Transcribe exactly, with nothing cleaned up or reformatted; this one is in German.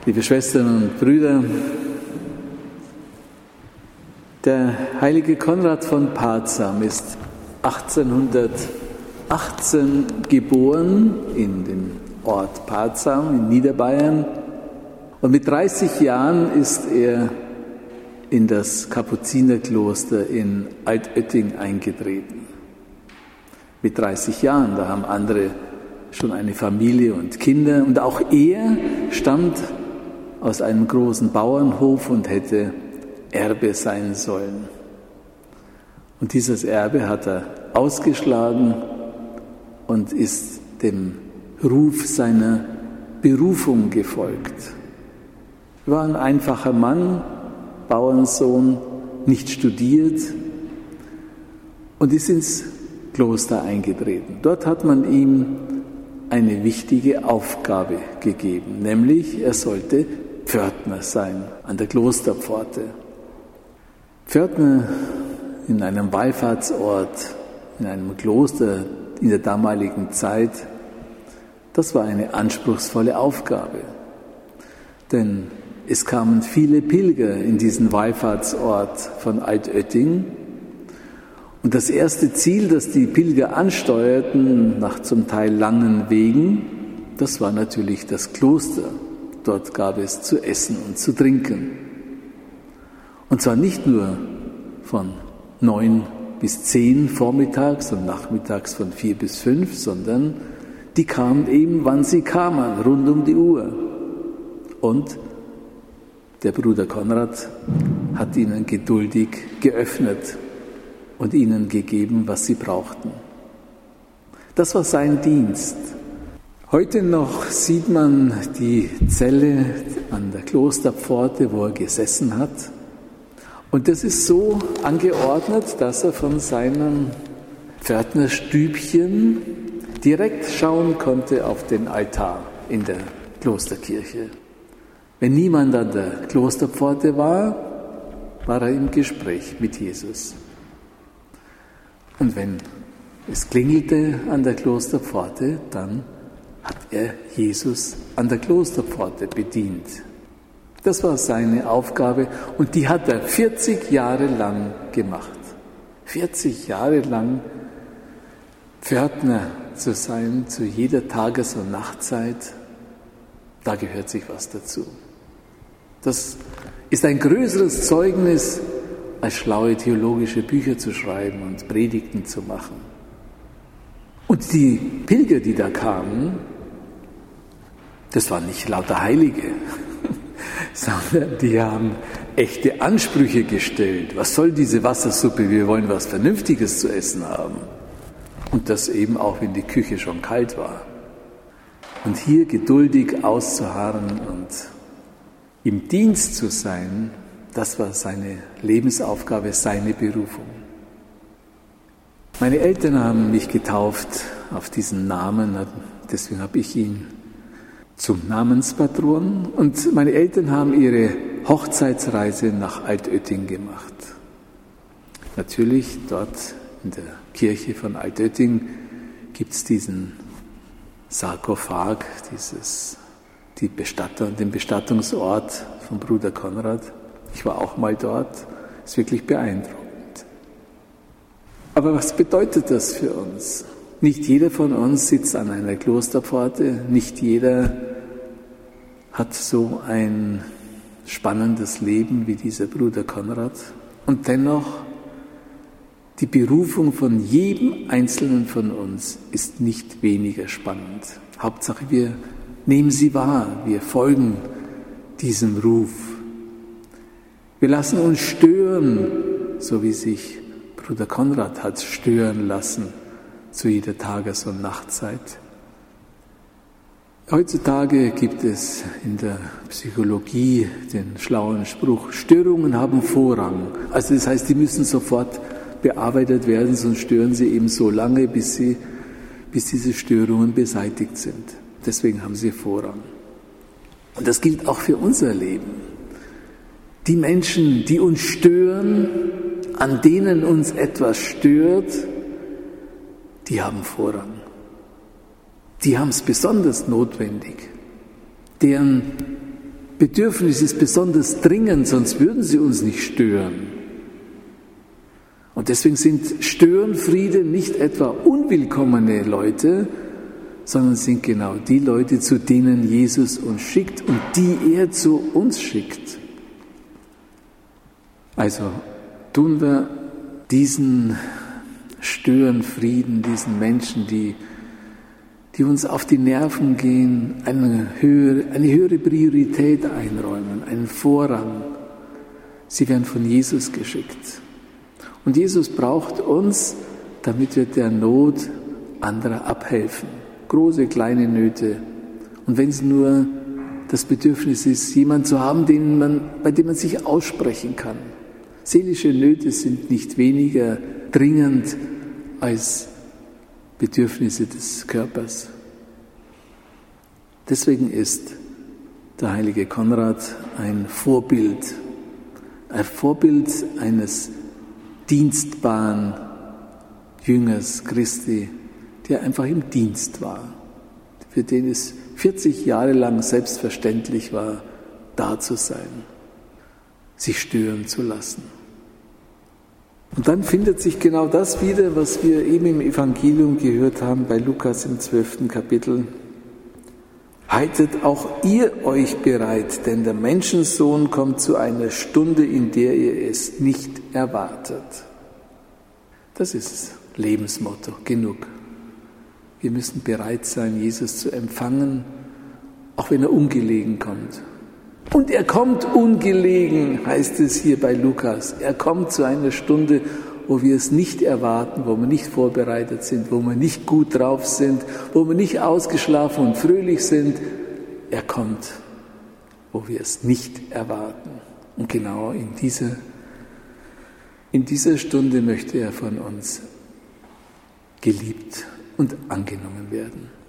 Liebe Schwestern und Brüder, der heilige Konrad von Parzam ist achtzehnhundertachtzehn geboren in dem Ort Parzam in Niederbayern und mit dreißig Jahren ist er in das Kapuzinerkloster in Altötting eingetreten. Mit dreißig Jahren, da haben andere schon eine Familie und Kinder und auch er stammt aus einem großen Bauernhof und hätte Erbe sein sollen. Und dieses Erbe hat er ausgeschlagen und ist dem Ruf seiner Berufung gefolgt. Er war ein einfacher Mann, Bauernsohn, nicht studiert und ist ins Kloster eingetreten. Dort hat man ihm eine wichtige Aufgabe gegeben, nämlich er sollte Pförtner sein an der Klosterpforte. Pförtner in einem Wallfahrtsort, in einem Kloster in der damaligen Zeit, das war eine anspruchsvolle Aufgabe. Denn es kamen viele Pilger in diesen Wallfahrtsort von Altötting. Und das erste Ziel, das die Pilger ansteuerten, nach zum Teil langen Wegen, das war natürlich das Kloster. Dort gab es zu essen und zu trinken. Und zwar nicht nur von neun bis zehn vormittags und nachmittags von vier bis fünf, sondern die kamen eben, wann sie kamen, rund um die Uhr. Und der Bruder Konrad hat ihnen geduldig geöffnet und ihnen gegeben, was sie brauchten. Das war sein Dienst. Heute noch sieht man die Zelle an der Klosterpforte, wo er gesessen hat. Und das ist so angeordnet, dass er von seinem Pförtnerstübchen direkt schauen konnte auf den Altar in der Klosterkirche. Wenn niemand an der Klosterpforte war, war er im Gespräch mit Jesus. Und wenn es klingelte an der Klosterpforte, dann hat er Jesus an der Klosterpforte bedient. Das war seine Aufgabe und die hat er vierzig Jahre lang gemacht. vierzig Jahre lang Pförtner zu sein, zu jeder Tages- und Nachtzeit, da gehört sich was dazu. Das ist ein größeres Zeugnis, als schlaue theologische Bücher zu schreiben und Predigten zu machen. Und die Pilger, die da kamen, das waren nicht lauter Heilige, sondern die haben echte Ansprüche gestellt. Was soll diese Wassersuppe? Wir wollen was Vernünftiges zu essen haben. Und das eben auch, wenn die Küche schon kalt war. Und hier geduldig auszuharren und im Dienst zu sein, das war seine Lebensaufgabe, seine Berufung. Meine Eltern haben mich getauft auf diesen Namen, deswegen habe ich ihn zum Namenspatron. Und meine Eltern haben ihre Hochzeitsreise nach Altötting gemacht. Natürlich dort in der Kirche von Altötting gibt es diesen Sarkophag, dieses, die Bestattung, den Bestattungsort von Bruder Konrad. Ich war auch mal dort, ist wirklich beeindruckend. Aber was bedeutet das für uns? Nicht jeder von uns sitzt an einer Klosterpforte, nicht jeder hat so ein spannendes Leben wie dieser Bruder Konrad. Und dennoch, die Berufung von jedem Einzelnen von uns ist nicht weniger spannend. Hauptsache, wir nehmen sie wahr, wir folgen diesem Ruf. Wir lassen uns stören, so wie sich Bruder Konrad hat stören lassen zu jeder Tages- und Nachtzeit. Heutzutage gibt es in der Psychologie den schlauen Spruch, Störungen haben Vorrang. Also das heißt, die müssen sofort bearbeitet werden, sonst stören sie eben so lange, bis, sie, bis diese Störungen beseitigt sind. Deswegen haben sie Vorrang. Und das gilt auch für unser Leben. Die Menschen, die uns stören, an denen uns etwas stört, die haben Vorrang. Die haben es besonders notwendig. Deren Bedürfnis ist besonders dringend, sonst würden sie uns nicht stören. Und deswegen sind Störenfriede nicht etwa unwillkommene Leute, sondern sind genau die Leute, zu denen Jesus uns schickt und die er zu uns schickt. Also tun wir diesen Störenfrieden, diesen Menschen, die, die uns auf die Nerven gehen, eine höhere, eine höhere Priorität einräumen, einen Vorrang. Sie werden von Jesus geschickt. Und Jesus braucht uns, damit wir der Not anderer abhelfen. Große, kleine Nöte. Und wenn es nur das Bedürfnis ist, jemanden zu haben, den man, bei dem man sich aussprechen kann. Seelische Nöte sind nicht weniger dringend als Bedürfnisse des Körpers. Deswegen ist der heilige Konrad ein Vorbild, ein Vorbild eines dienstbaren Jüngers Christi, der einfach im Dienst war, für den es vierzig Jahre lang selbstverständlich war, da zu sein, sich stören zu lassen. Und dann findet sich genau das wieder, was wir eben im Evangelium gehört haben, bei Lukas im zwölften Kapitel. Haltet auch ihr euch bereit, denn der Menschensohn kommt zu einer Stunde, in der ihr es nicht erwartet. Das ist das Lebensmotto, genug. Wir müssen bereit sein, Jesus zu empfangen, auch wenn er ungelegen kommt. Und er kommt ungelegen, heißt es hier bei Lukas. Er kommt zu einer Stunde, wo wir es nicht erwarten, wo wir nicht vorbereitet sind, wo wir nicht gut drauf sind, wo wir nicht ausgeschlafen und fröhlich sind. Er kommt, wo wir es nicht erwarten. Und genau in dieser, in dieser Stunde möchte er von uns geliebt und angenommen werden.